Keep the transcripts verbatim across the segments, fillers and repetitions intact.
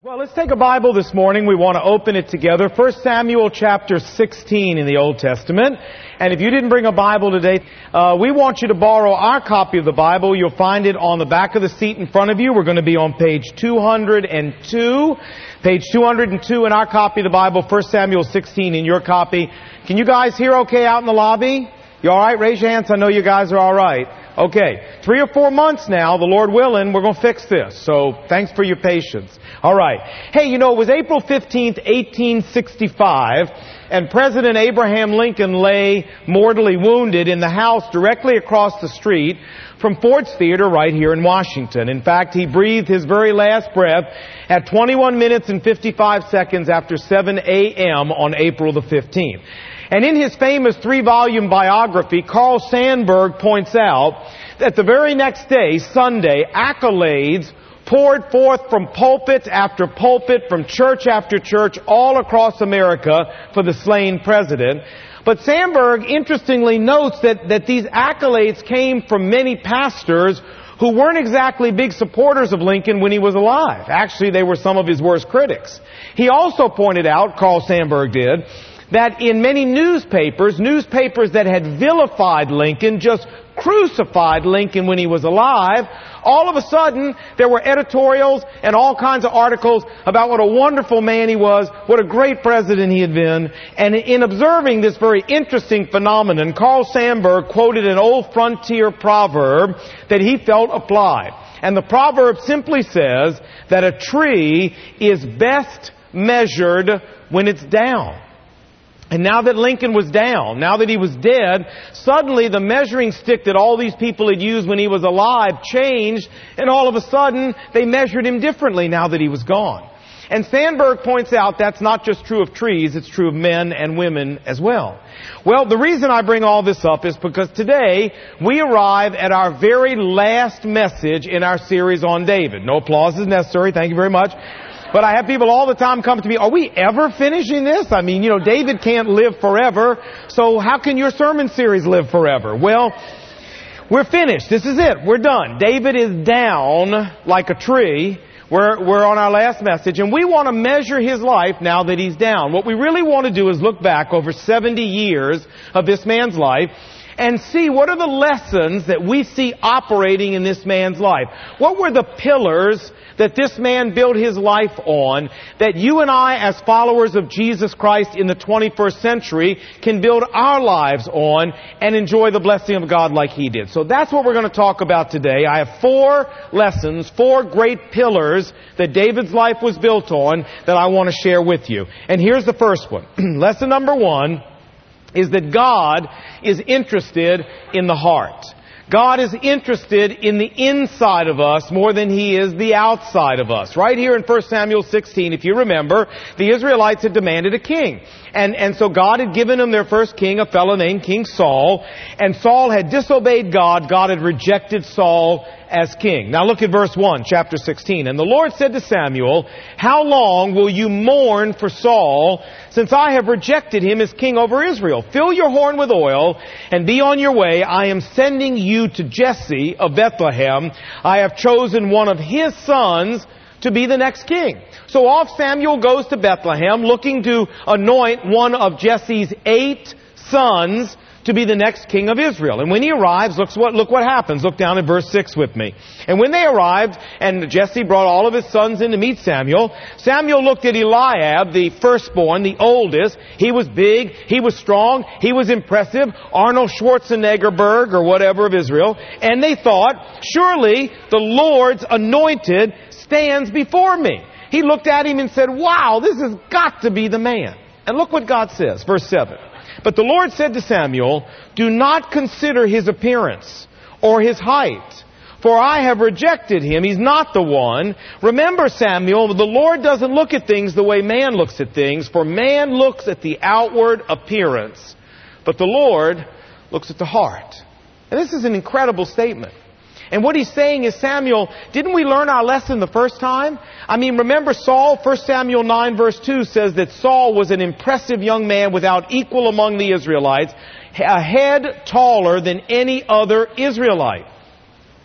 Well, let's take a Bible this morning. We want to open it together. First Samuel chapter sixteen in the Old Testament. And if you didn't bring a Bible today, uh, we want you to borrow our copy of the Bible. You'll find it on the back of the seat in front of you. We're going to be on page two hundred two. Page two hundred two in our copy of the Bible, First Samuel sixteen in your copy. Can you guys hear okay out in the lobby? You all right? Raise your hands. I know you guys are all right. Okay. Three or four months now, the Lord willing, we're going to fix this. So thanks for your patience. All right. Hey, you know, it was April fifteenth, eighteen sixty-five, and President Abraham Lincoln lay mortally wounded in the house directly across the street from Ford's Theater right here in Washington. In fact, he breathed his very last breath at twenty-one minutes and fifty-five seconds after seven a.m. on April the fifteenth. And in his famous three-volume biography, Carl Sandburg points out that the very next day, Sunday, accolades poured forth from pulpit after pulpit, from church after church, all across America for the slain president. But Sandburg interestingly notes that, that these accolades came from many pastors who weren't exactly big supporters of Lincoln when he was alive. Actually, they were some of his worst critics. He also pointed out, Carl Sandburg did, that in many newspapers, newspapers that had vilified Lincoln, just crucified Lincoln when he was alive, all of a sudden there were editorials and all kinds of articles about what a wonderful man he was, what a great president he had been. And in observing this very interesting phenomenon, Carl Sandburg quoted an old frontier proverb that he felt applied. And the proverb simply says that a tree is best measured when it's down. And now that Lincoln was down, now that he was dead, suddenly the measuring stick that all these people had used when he was alive changed, and all of a sudden they measured him differently now that he was gone. And Sandburg points out that's not just true of trees, it's true of men and women as well. Well, the reason I bring all this up is because today we arrive at our very last message in our series on David. No applause is necessary, thank you very much. But I have people all the time come to me, are we ever finishing this? I mean, you know, David can't live forever, so how can your sermon series live forever? Well, we're finished. This is it. We're done. David is down like a tree. We're, we're on our last message, and we want to measure his life now that he's down. What we really want to do is look back over seventy years of this man's life and see what are the lessons that we see operating in this man's life. What were the pillars that this man built his life on that you and I, as followers of Jesus Christ in the twenty-first century, can build our lives on and enjoy the blessing of God like he did. So that's what we're going to talk about today. I have four lessons, four great pillars that David's life was built on that I want to share with you. And here's the first one. Lesson number one is that God is interested in the heart. God is interested in the inside of us more than He is the outside of us. Right here in First Samuel sixteen, if you remember, the Israelites had demanded a king. And, and so God had given them their first king, a fellow named King Saul. And Saul had disobeyed God. God had rejected Saul as king. Now look at verse one, chapter sixteen. And the Lord said to Samuel, how long will you mourn for Saul, since I have rejected him as king over Israel? Fill your horn with oil and be on your way. I am sending you to Jesse of Bethlehem. I have chosen one of his sons to be the next king. So off Samuel goes to Bethlehem looking to anoint one of Jesse's eight sons to be the next king of Israel. And when he arrives, look what, look what happens. Look down at verse six with me. And when they arrived, and Jesse brought all of his sons in to meet Samuel, Samuel looked at Eliab, the firstborn, the oldest. He was big, he was strong, he was impressive, Arnold Schwarzeneggerberg or whatever of Israel. And they thought, surely the Lord's anointed stands before me. He looked at him and said, wow, this has got to be the man. And look what God says, verse seven. But the Lord said to Samuel, do not consider his appearance or his height, for I have rejected him. He's not the one. Remember, Samuel, the Lord doesn't look at things the way man looks at things, for man looks at the outward appearance, but the Lord looks at the heart. And this is an incredible statement. And what he's saying is, Samuel, didn't we learn our lesson the first time? I mean, remember Saul? First Samuel nine verse two says that Saul was an impressive young man without equal among the Israelites, a head taller than any other Israelite.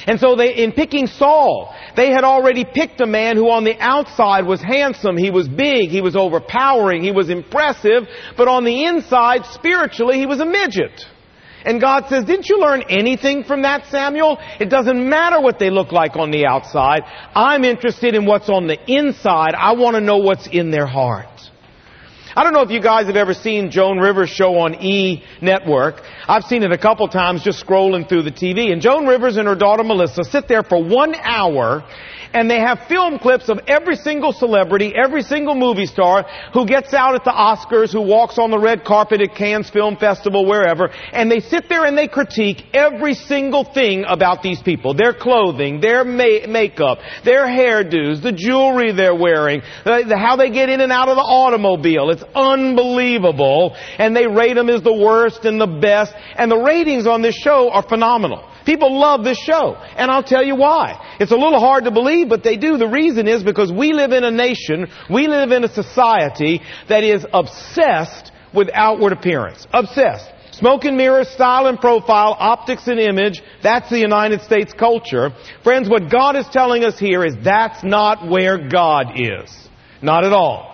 And so they, in picking Saul, they had already picked a man who on the outside was handsome, he was big, he was overpowering, he was impressive, but on the inside, spiritually, he was a midget. And God says, didn't you learn anything from that, Samuel? It doesn't matter what they look like on the outside. I'm interested in what's on the inside. I want to know what's in their heart. I don't know if you guys have ever seen Joan Rivers' show on E! Network. I've seen it a couple times just scrolling through the T V. And Joan Rivers and her daughter Melissa sit there for one hour and they have film clips of every single celebrity, every single movie star who gets out at the Oscars, who walks on the red carpet at Cannes Film Festival, wherever, and they sit there and they critique every single thing about these people. Their clothing, their ma- makeup, their hairdos, the jewelry they're wearing, the, the, how they get in and out of the automobile. It's unbelievable. And they rate them as the worst and the best. And the ratings on this show are phenomenal. People love this show. And I'll tell you why. It's a little hard to believe, but they do. The reason is because we live in a nation, we live in a society that is obsessed with outward appearance. Obsessed. Smoke and mirrors, style and profile, optics and image. That's the United States culture. Friends, what God is telling us here is that's not where God is. Not at all.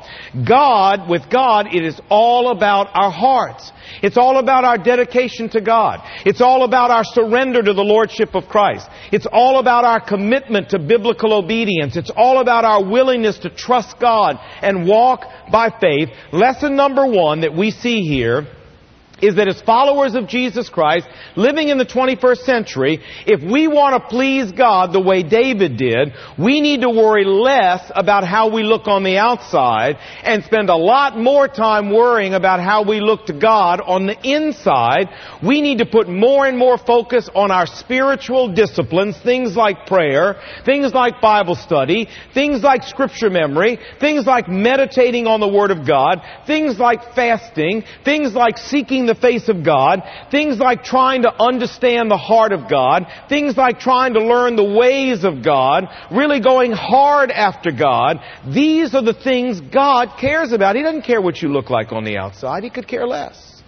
God, with God, it is all about our hearts. It's all about our dedication to God. It's all about our surrender to the Lordship of Christ. It's all about our commitment to biblical obedience. It's all about our willingness to trust God and walk by faith. Lesson number one that we see here is that as followers of Jesus Christ, living in the twenty-first century, if we want to please God the way David did, we need to worry less about how we look on the outside and spend a lot more time worrying about how we look to God on the inside. We need to put more and more focus on our spiritual disciplines, things like prayer, things like Bible study, things like scripture memory, things like meditating on the Word of God, things like fasting, things like seeking the face of God, things like trying to understand the heart of God, things like trying to learn the ways of God, really going hard after God. These are the things God cares about. He doesn't care what you look like on the outside. He could care less.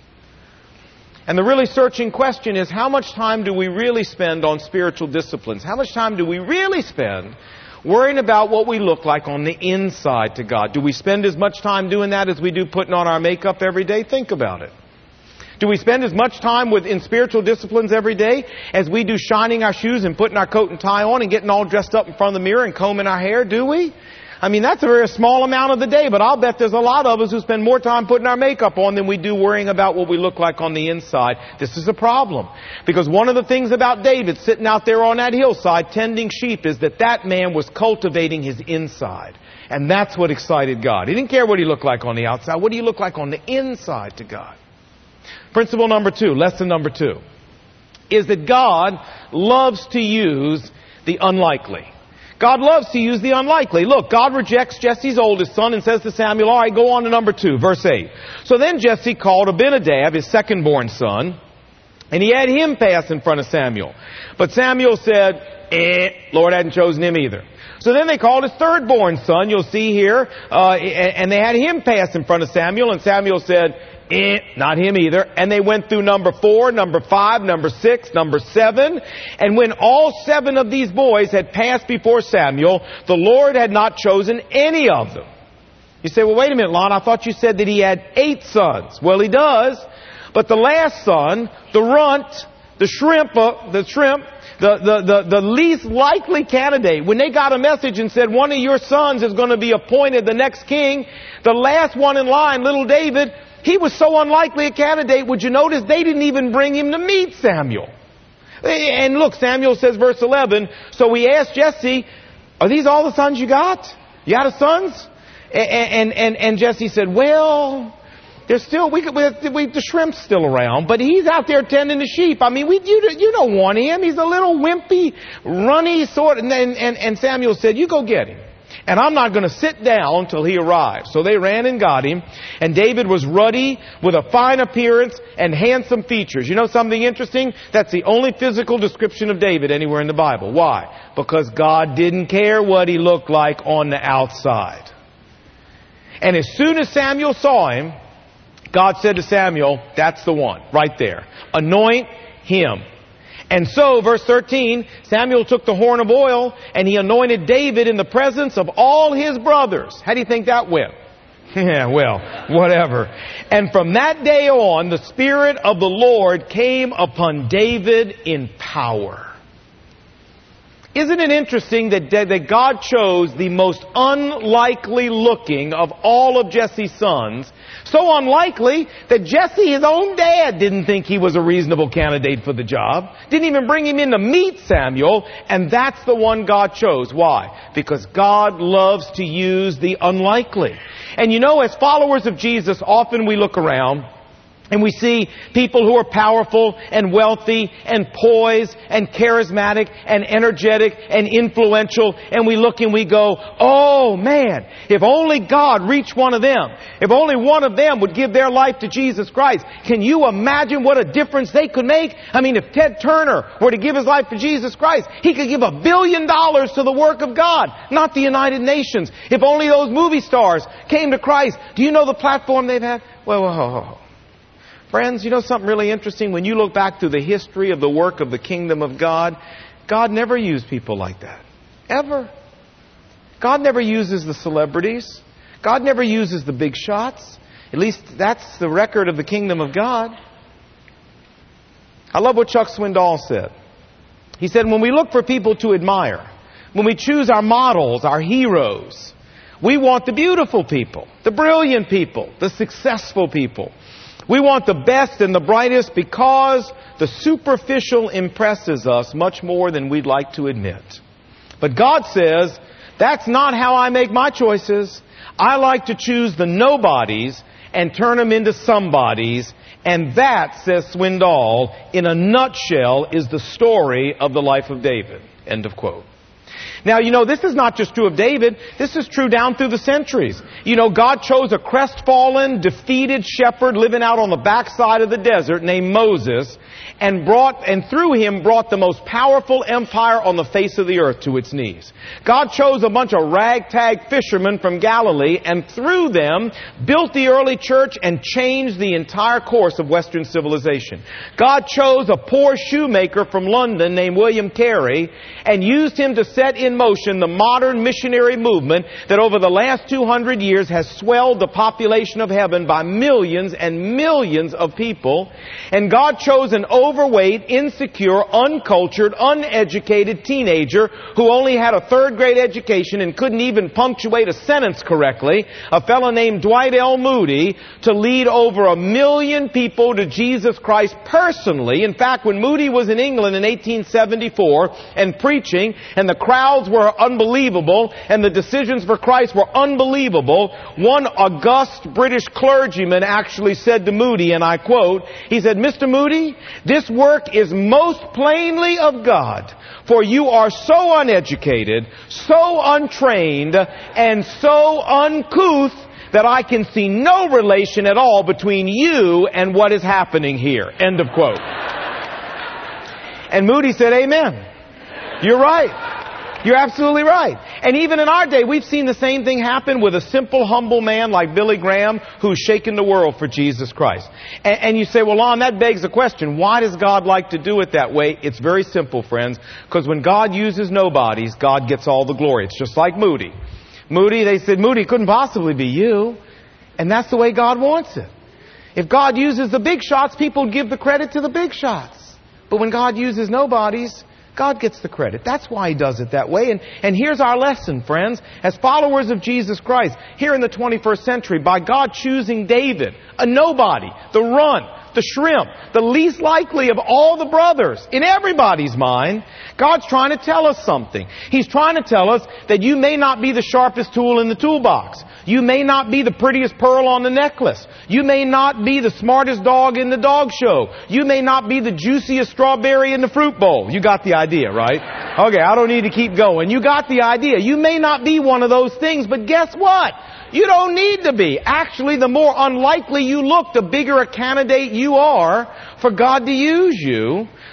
And the really searching question is, how much time do we really spend on spiritual disciplines? How much time do we really spend worrying about what we look like on the inside to God? Do we spend as much time doing that as we do putting on our makeup every day? Think about it. Do we spend as much time with, in spiritual disciplines every day as we do shining our shoes and putting our coat and tie on and getting all dressed up in front of the mirror and combing our hair? Do we? I mean, that's a very small amount of the day, but I'll bet there's a lot of us who spend more time putting our makeup on than we do worrying about what we look like on the inside. This is a problem. Because one of the things about David sitting out there on that hillside tending sheep is that that man was cultivating his inside. And that's what excited God. He didn't care what he looked like on the outside. What do you look like on the inside to God? Principle number two, lesson number two, is that God loves to use the unlikely. God loves to use the unlikely. Look, God rejects Jesse's oldest son and says to Samuel, all right, go on to number two, verse eight. So then Jesse called Abinadab, his second-born son, and he had him pass in front of Samuel. But Samuel said, eh, Lord hadn't chosen him either. So then they called his third-born son, you'll see here, uh, and they had him pass in front of Samuel, and Samuel said, Eh, not him either. And they went through number four, number five, number six, number seven. And when all seven of these boys had passed before Samuel, the Lord had not chosen any of them. You say, well, wait a minute, Lon, I thought you said that he had eight sons. Well, he does. But the last son, the runt, the shrimp, uh, the shrimp, the, the, the, the least likely candidate, when they got a message and said one of your sons is going to be appointed the next king, the last one in line, little David, he was so unlikely a candidate, would you notice they didn't even bring him to meet Samuel. And look, Samuel says, verse eleven, so he asked Jesse, are these all the sons you got? You got sons? And, and, and Jesse said, well, there's still, we, we, we, the shrimp's still around, but he's out there tending the sheep. I mean, we, you, you don't want him. He's a little wimpy, runny sort of, and, and, and Samuel said, you go get him. And I'm not going to sit down till he arrives. So they ran and got him. And David was ruddy with a fine appearance and handsome features. You know something interesting? That's the only physical description of David anywhere in the Bible. Why? Because God didn't care what he looked like on the outside. And as soon as Samuel saw him, God said to Samuel, that's the one right there. Anoint him. And so, verse thirteen, Samuel took the horn of oil and he anointed David in the presence of all his brothers. How do you think that went? Yeah, well, whatever. And from that day on, the Spirit of the Lord came upon David in power. Isn't it interesting that, that God chose the most unlikely looking of all of Jesse's sons? So unlikely that Jesse, his own dad, didn't think he was a reasonable candidate for the job. Didn't even bring him in to meet Samuel. And that's the one God chose. Why? Because God loves to use the unlikely. And you know, as followers of Jesus, often we look around and we see people who are powerful and wealthy and poised and charismatic and energetic and influential. And we look and we go, oh man, if only God reached one of them. If only one of them would give their life to Jesus Christ. Can you imagine what a difference they could make? I mean, if Ted Turner were to give his life to Jesus Christ, he could give a billion dollars to the work of God, not the United Nations. If only those movie stars came to Christ. Do you know the platform they've had? Well, whoa, whoa, whoa. Friends, you know something really interesting? When you look back through the history of the work of the kingdom of God, God never used people like that. Ever. God never uses the celebrities. God never uses the big shots. At least that's the record of the kingdom of God. I love what Chuck Swindoll said. He said, when we look for people to admire, when we choose our models, our heroes, we want the beautiful people, the brilliant people, the successful people. We want the best and the brightest because the superficial impresses us much more than we'd like to admit. But God says, that's not how I make my choices. I like to choose the nobodies and turn them into somebodies. And that, says Swindoll, in a nutshell, is the story of the life of David. End of quote. Now, you know, this is not just true of David. This is true down through the centuries. You know, God chose a crestfallen, defeated shepherd living out on the backside of the desert named Moses and brought, and through him brought the most powerful empire on the face of the earth to its knees. God chose a bunch of ragtag fishermen from Galilee and through them built the early church and changed the entire course of Western civilization. God chose a poor shoemaker from London named William Carey and used him to set in motion the modern missionary movement that over the last two hundred years has swelled the population of heaven by millions and millions of people. And God chose an overweight, insecure, uncultured, uneducated teenager who only had a third grade education and couldn't even punctuate a sentence correctly, a fellow named Dwight L. Moody, to lead over a million people to Jesus Christ personally. In fact, when Moody was in England in eighteen seventy-four and preaching, and the crowds were unbelievable, and the decisions for Christ were unbelievable, one august British clergyman actually said to Moody, and I quote, he said, Mister Moody, this work is most plainly of God, for you are so uneducated, so untrained, and so uncouth that I can see no relation at all between you and what is happening here. End of quote. And Moody said, amen. You're right. You're absolutely right. And even in our day, we've seen the same thing happen with a simple, humble man like Billy Graham who's shaken the world for Jesus Christ. And, and you say, well, Lon, that begs the question, why does God like to do it that way? It's very simple, friends, because when God uses nobodies, God gets all the glory. It's just like Moody. Moody, they said, Moody couldn't possibly be you. And that's the way God wants it. If God uses the big shots, people give the credit to the big shots. But when God uses nobodies, God gets the credit. That's why He does it that way. And, and here's our lesson, friends. As followers of Jesus Christ, here in the twenty-first century, by God choosing David, a nobody, the runt, the shrimp, the least likely of all the brothers, in everybody's mind, God's trying to tell us something. He's trying to tell us that you may not be the sharpest tool in the toolbox. You may not be the prettiest pearl on the necklace. You may not be the smartest dog in the dog show. You may not be the juiciest strawberry in the fruit bowl. You got the idea, right? Okay, I don't need to keep going. You got the idea. You may not be one of those things, but guess what? You don't need to be. Actually, the more unlikely you look, the bigger a candidate you are for God to use you.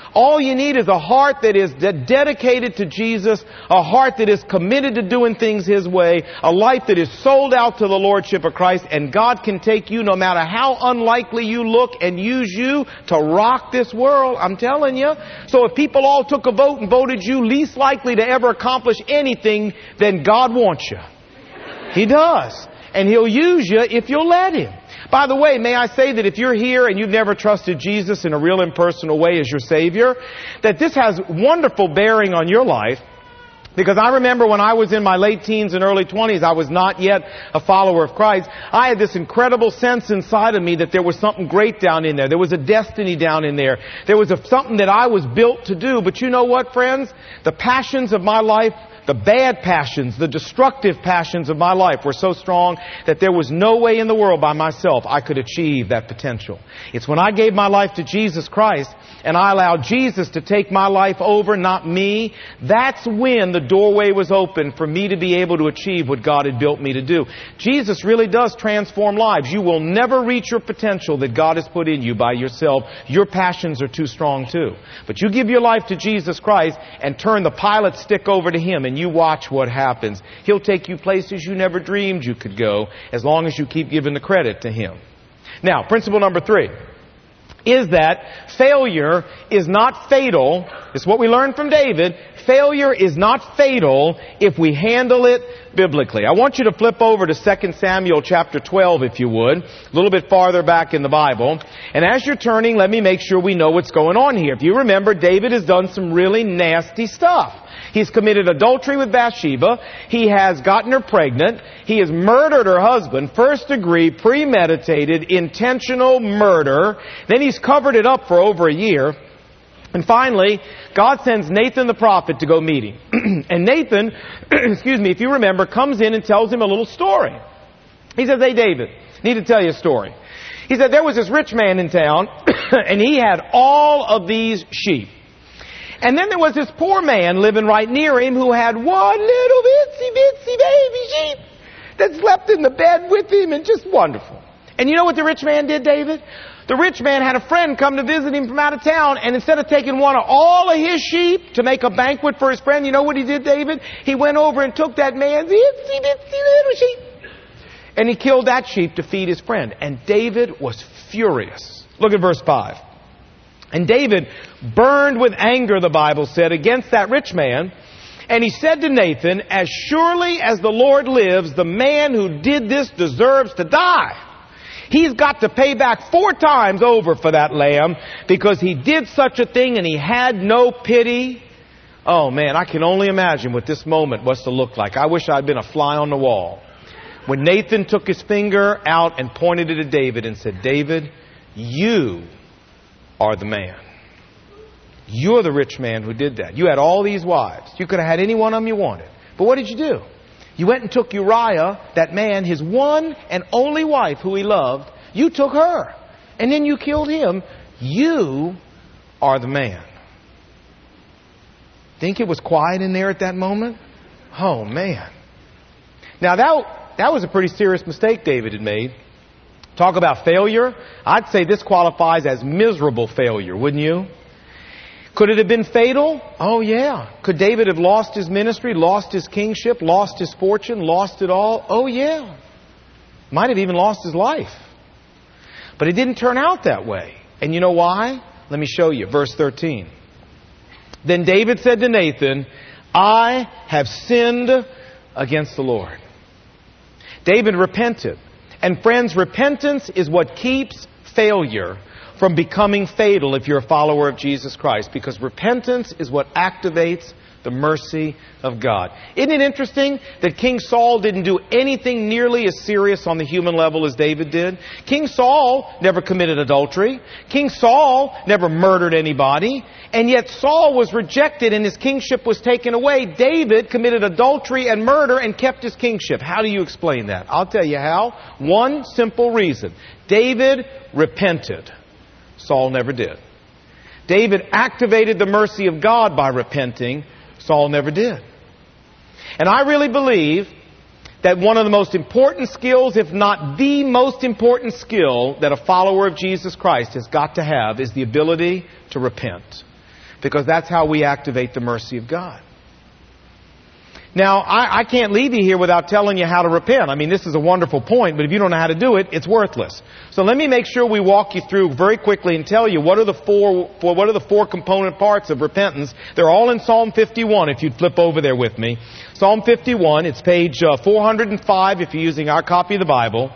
All you need is a heart that is de- dedicated to Jesus, a heart that is committed to doing things His way, a life that is sold out to the Lordship of Christ, and God can take you no matter how unlikely you look and use you to rock this world. I'm telling you. So if people all took a vote and voted you least likely to ever accomplish anything, then God wants you. He does. And He'll use you if you'll let Him. By the way, may I say that if you're here and you've never trusted Jesus in a real impersonal way as your Savior, that this has wonderful bearing on your life. Because I remember when I was in my late teens and early twenties, I was not yet a follower of Christ. I had this incredible sense inside of me that there was something great down in there. There was a destiny down in there. There was a, something that I was built to do. But you know what, friends? The passions of my life, the bad passions, the destructive passions of my life were so strong that there was no way in the world by myself I could achieve that potential. It's when I gave my life to Jesus Christ and I allowed Jesus to take my life over, not me, that's when the doorway was open for me to be able to achieve what God had built me to do. Jesus really does transform lives. You will never reach your potential that God has put in you by yourself. Your passions are too strong too. But you give your life to Jesus Christ and turn the pilot stick over to Him, and you watch what happens. He'll take you places you never dreamed you could go, as long as you keep giving the credit to Him. Now, principle number three is that failure is not fatal. It's what we learned from David. Failure is not fatal if we handle it biblically. I want you to flip over to Second Samuel chapter twelve, if you would, a little bit farther back in the Bible. And as you're turning, let me make sure we know what's going on here. If you remember, David has done some really nasty stuff. He's committed adultery with Bathsheba. He has gotten her pregnant. He has murdered her husband. First degree, premeditated, intentional murder. Then he's covered it up for over a year. And finally, God sends Nathan the prophet to go meet him. And Nathan, excuse me, if you remember, comes in and tells him a little story. He says, "Hey David, I need to tell you a story." He said, there was this rich man in town, and he had all of these sheep. And then there was this poor man living right near him who had one little itsy bitsy baby sheep that slept in the bed with him, and just wonderful. And you know what the rich man did, David? The rich man had a friend come to visit him from out of town, and instead of taking one of all of his sheep to make a banquet for his friend, you know what he did, David? He went over and took that man's itsy bitsy little sheep, and he killed that sheep to feed his friend. And David was furious. Look at verse five. And David burned with anger, the Bible said, against that rich man. And he said to Nathan, "As surely as the Lord lives, the man who did this deserves to die. He's got to pay back four times over for that lamb, because he did such a thing and he had no pity." Oh man, I can only imagine what this moment was to look like. I wish I'd been a fly on the wall. When Nathan took his finger out and pointed it at David and said, "David, you are the man. You're the rich man who did that. You had all these wives. You could have had any one of them you wanted. But what did you do? You went and took Uriah, that man, his one and only wife who he loved. You took her. And then you killed him. You are the man." Think it was quiet in there at that moment? Oh, man. Now, that, that was a pretty serious mistake David had made. Talk about failure. I'd say this qualifies as miserable failure, wouldn't you? Could it have been fatal? Oh, yeah. Could David have lost his ministry, lost his kingship, lost his fortune, lost it all? Oh, yeah. Might have even lost his life. But it didn't turn out that way. And you know why? Let me show you. Verse thirteen. Then David said to Nathan, "I have sinned against the Lord." David repented. And friends, repentance is what keeps failure from becoming fatal if you're a follower of Jesus Christ, because repentance is what activates the mercy of God. Isn't it interesting that King Saul didn't do anything nearly as serious on the human level as David did? King Saul never committed adultery. King Saul never murdered anybody. And yet Saul was rejected and his kingship was taken away. David committed adultery and murder and kept his kingship. How do you explain that? I'll tell you how. One simple reason. David repented. Saul never did. David activated the mercy of God by repenting. Saul never did. And I really believe that one of the most important skills, if not the most important skill that a follower of Jesus Christ has got to have, is the ability to repent. because that's how we activate the mercy of God. Now, I, I can't leave you here without telling you how to repent. I mean, this is a wonderful point, but if you don't know how to do it, it's worthless. So let me make sure we walk you through very quickly and tell you what are the four, for what are the four component parts of repentance. They're all in Psalm fifty-one, if you'd flip over there with me. Psalm fifty-one, it's page uh, four hundred five if you're using our copy of the Bible.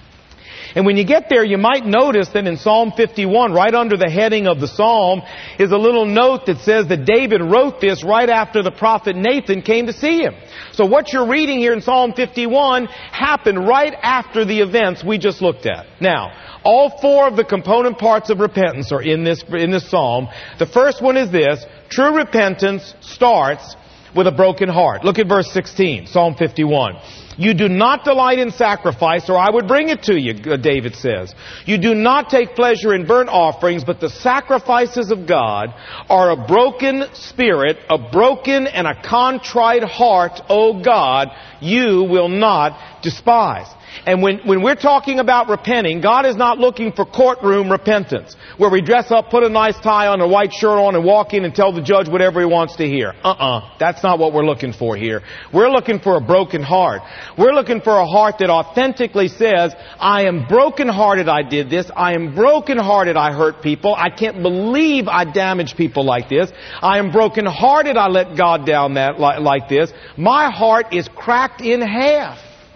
And when you get there, you might notice that in Psalm fifty-one, right under the heading of the Psalm, is a little note that says that David wrote this right after the prophet Nathan came to see him. So what you're reading here in Psalm fifty-one happened right after the events we just looked at. Now, all four of the component parts of repentance are in this, in this Psalm. The first one is this: true repentance starts with a broken heart. Look at verse sixteen, Psalm fifty-one. You do not delight in sacrifice, or I would bring it to you, David says. You do not take pleasure in burnt offerings, but the sacrifices of God are a broken spirit, a broken and a contrite heart, O God, you will not despise. And when, when we're talking about repenting, God is not looking for courtroom repentance, where we dress up, put a nice tie on, a white shirt on, and walk in and tell the judge whatever he wants to hear. Uh-uh. That's not what we're looking for here. We're looking for a broken heart. We're looking for a heart that authentically says, I am brokenhearted I did this. I am brokenhearted I hurt people. I can't believe I damaged people like this. I am brokenhearted I let God down that like, like this. My heart is cracked in half.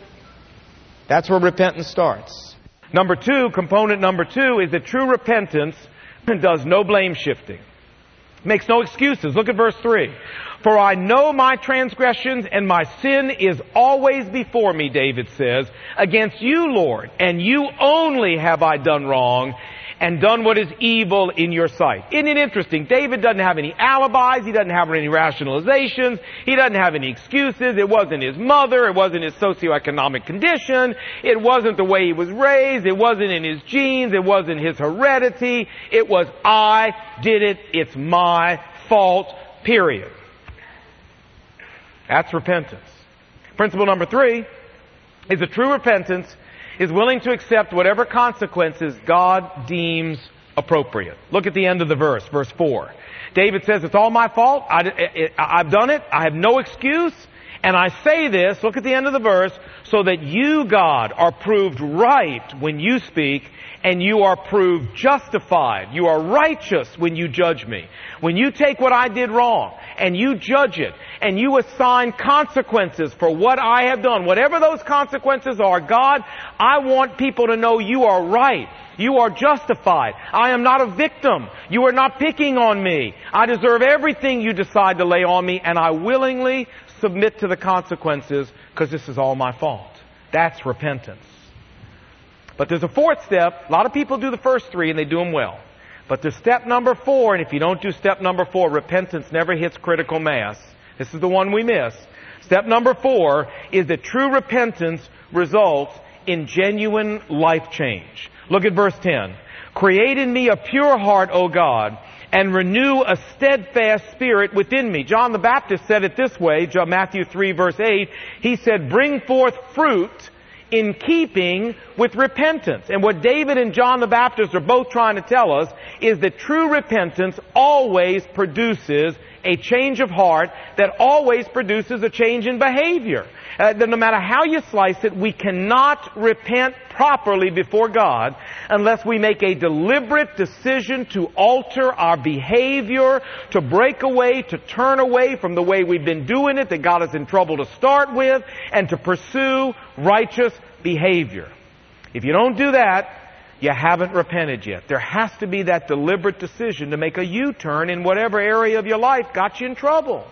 That's where repentance starts. Number two, component number two, is that true repentance does no blame shifting. Makes no excuses. Look at verse three. For I know my transgressions and my sin is always before me, David says. Against you, Lord, and you only have I done wrong and done what is evil in your sight. Isn't it interesting? David doesn't have any alibis. He doesn't have any rationalizations. He doesn't have any excuses. It wasn't his mother. It wasn't his socioeconomic condition. It wasn't the way he was raised. It wasn't in his genes. It wasn't his heredity. It was, I did it. It's my fault, period. That's repentance. Principle number three is that true repentance is willing to accept whatever consequences God deems appropriate. Look at the end of the verse, verse four. David says, it's all my fault. I, it, I've done it. I have no excuse. And I say this, look at the end of the verse, so that you, God, are proved right when you speak, and you are proved justified. You are righteous when you judge me. When you take what I did wrong, and you judge it, and you assign consequences for what I have done, whatever those consequences are, God, I want people to know you are right. You are justified. I am not a victim. You are not picking on me. I deserve everything you decide to lay on me, and I willingly submit to the consequences because this is all my fault. That's repentance. But there's a fourth step. A lot of people do the first three and they do them well. But there's step number four, and if you don't do step number four, repentance never hits critical mass. This is the one we miss. Step number four is that true repentance results in genuine life change. Look at verse ten. Create in me a pure heart, O God, and renew a steadfast spirit within me. John the Baptist said it this way, Matthew three verse eight. He said, bring forth fruit in keeping with repentance. And what David and John the Baptist are both trying to tell us is that true repentance always produces a change of heart that always produces a change in behavior. Uh, that no matter how you slice it, we cannot repent properly before God unless we make a deliberate decision to alter our behavior, to break away, to turn away from the way we've been doing it that got us in trouble to start with, and to pursue righteous behavior. If you don't do that, you haven't repented yet. There has to be that deliberate decision to make a U-turn in whatever area of your life got you in trouble.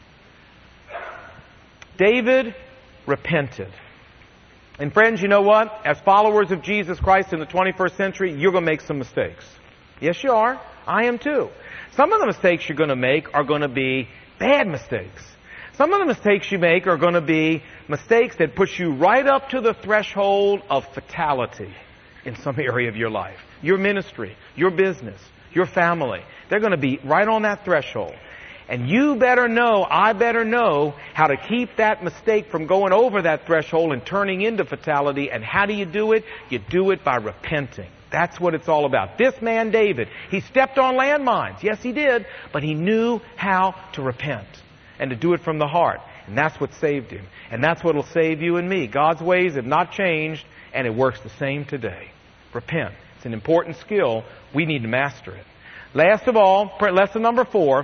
David repented. And friends, you know what? As followers of Jesus Christ in the twenty-first century, you're going to make some mistakes. Yes, you are. I am too. Some of the mistakes you're going to make are going to be bad mistakes. Some of the mistakes you make are going to be mistakes that push you right up to the threshold of fatality in some area of your life. Your ministry, your business, your family. They're going to be right on that threshold. And you better know, I better know how to keep that mistake from going over that threshold and turning into fatality. And how do you do it? You do it by repenting. That's what it's all about. This man, David, he stepped on landmines. Yes, he did. But he knew how to repent and to do it from the heart. And that's what saved him. And that's what will save you and me. God's ways have not changed, and it works the same today. Repent. It's an important skill. We need to master it. Last of all, lesson number four,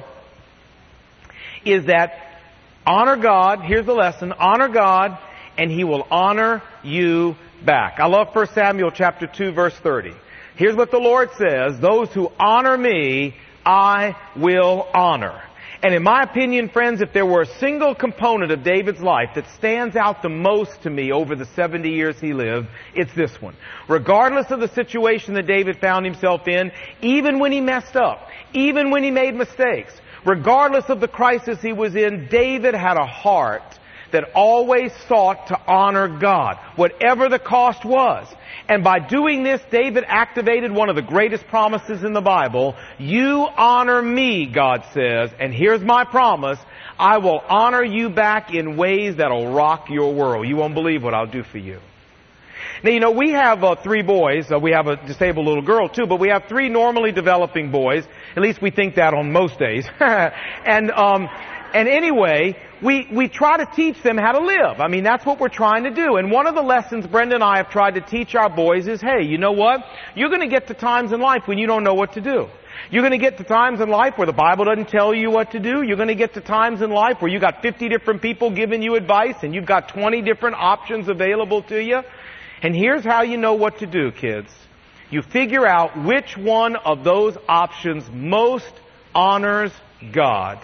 is that honor God. Here's the lesson. Honor God, and He will honor you back. I love First Samuel chapter two, verse thirty. Here's what the Lord says. Those who honor me, I will honor. And in my opinion, friends, if there were a single component of David's life that stands out the most to me over the seventy years he lived, it's this one. Regardless of the situation that David found himself in, even when he messed up, even when he made mistakes, regardless of the crisis he was in, David had a heart that always sought to honor God, whatever the cost was. And by doing this, David activated one of the greatest promises in the Bible. You honor me, God says, and here's my promise. I will honor you back in ways that'll rock your world. You won't believe what I'll do for you. Now, you know, we have uh, three boys. Uh, we have a disabled little girl, too, but we have three normally developing boys. At least we think that on most days. and, um, and anyway, we, we try to teach them how to live. I mean, that's what we're trying to do. And one of the lessons Brenda and I have tried to teach our boys is, hey, you know what? You're going to get to times in life when you don't know what to do. You're going to get to times in life where the Bible doesn't tell you what to do. You're going to get to times in life where you got fifty different people giving you advice and you've got twenty different options available to you. And here's how you know what to do, kids. You figure out which one of those options most honors God.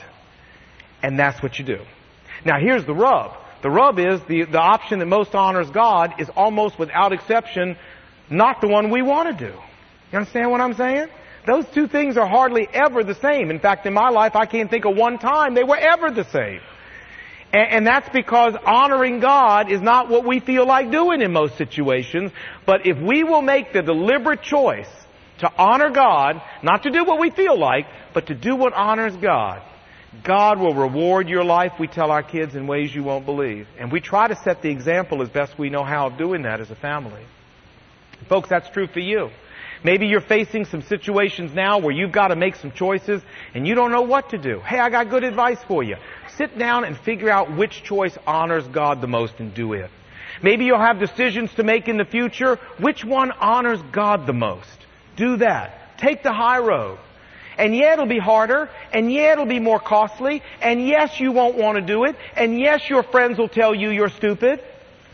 And that's what you do. Now here's the rub. The rub is the, the option that most honors God is almost without exception not the one we want to do. You understand what I'm saying? Those two things are hardly ever the same. In fact, in my life, I can't think of one time they were ever the same. And, and that's because honoring God is not what we feel like doing in most situations. But if we will make the deliberate choice to honor God, not to do what we feel like, but to do what honors God, God will reward your life, we tell our kids, in ways you won't believe. And we try to set the example as best we know how of doing that as a family. Folks, that's true for you. Maybe you're facing some situations now where you've got to make some choices and you don't know what to do. Hey, I got good advice for you. Sit down and figure out which choice honors God the most and do it. Maybe you'll have decisions to make in the future. Which one honors God the most? Do that. Take the high road. And yeah, it'll be harder, and yeah, it'll be more costly, and yes, you won't want to do it, and yes, your friends will tell you you're stupid.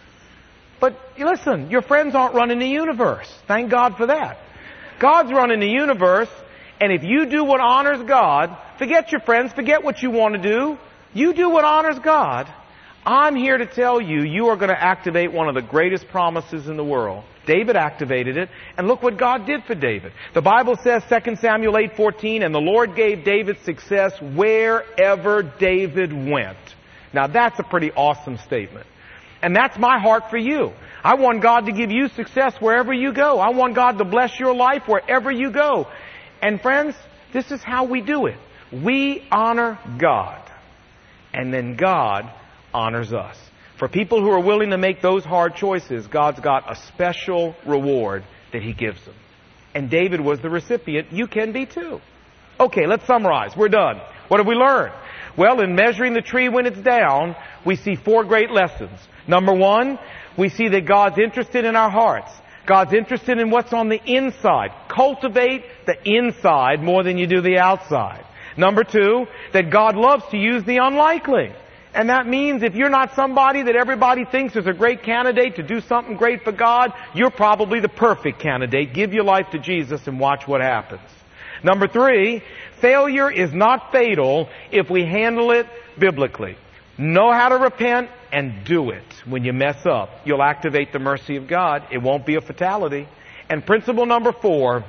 But listen, your friends aren't running the universe. Thank God for that. God's running the universe, and if you do what honors God, forget your friends, forget what you want to do. You do what honors God. I'm here to tell you, you are going to activate one of the greatest promises in the world. David activated it, and look what God did for David. The Bible says, Second Samuel eight fourteen, and the Lord gave David success wherever David went. Now that's a pretty awesome statement. And that's my heart for you. I want God to give you success wherever you go. I want God to bless your life wherever you go. And friends, this is how we do it. We honor God, and then God honors us. For people who are willing to make those hard choices, God's got a special reward that He gives them. And David was the recipient. You can be too. Okay, let's summarize. We're done. What have we learned? Well, in measuring the tree when it's down, we see four great lessons. Number one, we see that God's interested in our hearts. God's interested in what's on the inside. Cultivate the inside more than you do the outside. Number two, that God loves to use the unlikely. And that means if you're not somebody that everybody thinks is a great candidate to do something great for God, you're probably the perfect candidate. Give your life to Jesus and watch what happens. Number three, failure is not fatal if we handle it biblically. Know how to repent and do it. When you mess up, you'll activate the mercy of God. It won't be a fatality. And principle number four,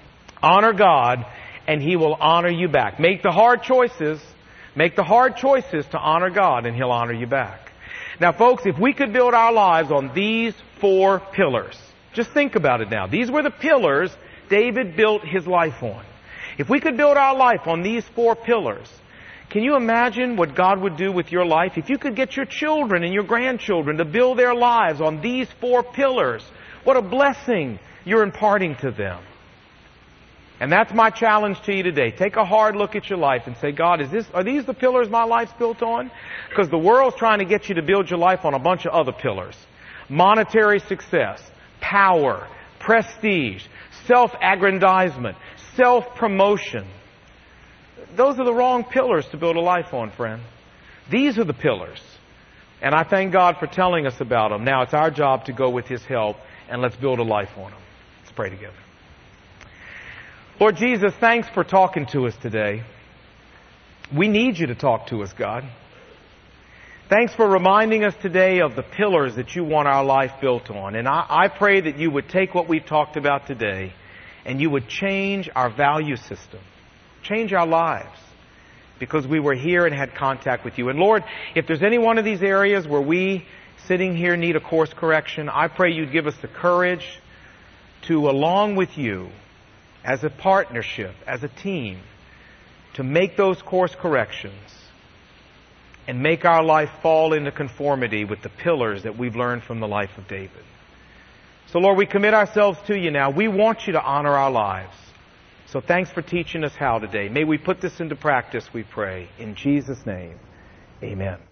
honor God and He will honor you back. Make the hard choices. Make the hard choices to honor God, and He'll honor you back. Now, folks, if we could build our lives on these four pillars, just think about it now. These were the pillars David built his life on. If we could build our life on these four pillars, can you imagine what God would do with your life? If you could get your children and your grandchildren to build their lives on these four pillars, what a blessing you're imparting to them. And that's my challenge to you today. Take a hard look at your life and say, God, is this, are these the pillars my life's built on? Because the world's trying to get you to build your life on a bunch of other pillars. Monetary success, power, prestige, self-aggrandizement, self-promotion. Those are the wrong pillars to build a life on, friend. These are the pillars. And I thank God for telling us about them. Now it's our job to go with His help and let's build a life on them. Let's pray together. Lord Jesus, thanks for talking to us today. We need you to talk to us, God. Thanks for reminding us today of the pillars that you want our life built on. And I, I pray that you would take what we've talked about today and you would change our value system, change our lives, because we were here and had contact with you. And Lord, if there's any one of these areas where we sitting here need a course correction, I pray you'd give us the courage to, along with you, as a partnership, as a team, to make those course corrections and make our life fall into conformity with the pillars that we've learned from the life of David. So Lord, we commit ourselves to you now. We want you to honor our lives. So thanks for teaching us how today. May we put this into practice, we pray. In Jesus' name, amen.